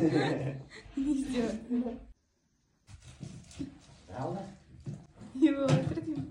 Не сделай. Правда? Его отрывим.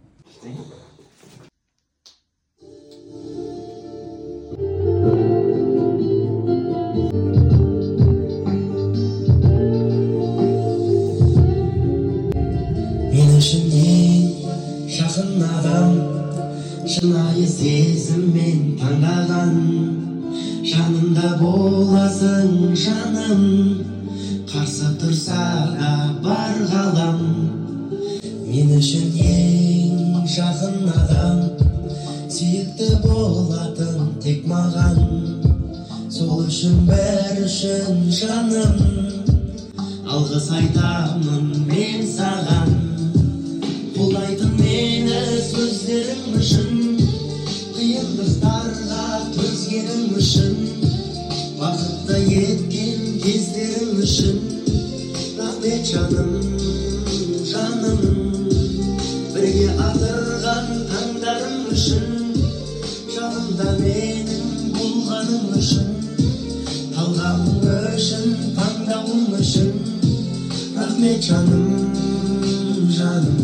Мен үшін ең жақын адам, шынайы сезіммен таңдаған, жанымда боласың жаным, қарсы тұрса да бар ғалам. Мен үшін ең жақын адам, сүйікті болатын тек маған, сол үшін бәрі үшін жаным, алғыс айтамын мен саған. Қолдайтын мені сөздерің үшін, қиындықтарға төзгенің үшін, бақытты еткен кездерің үшін, рахмет жаным, жаным. Бірге атырған таңдарың үшін, жанымда менің болғаның үшін, талғамың үшін, таңдауың үшін, рахмет жаным, жаным.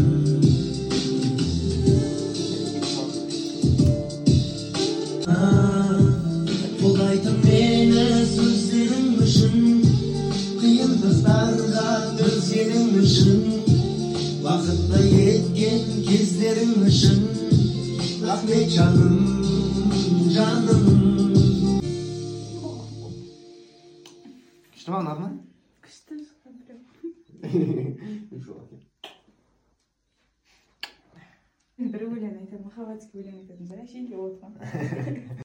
Қолдайтын мені сөздерің үшін, қиындықтарға төзгенің үшін, бақытты еткен кездерің үшін, рахмет жаным, жаным. Күшті ма, ұнады ма? Күшті шыққан прям. Бір өлең айтады, махаббатский өлең айтатын шығар, әшейінде отырған.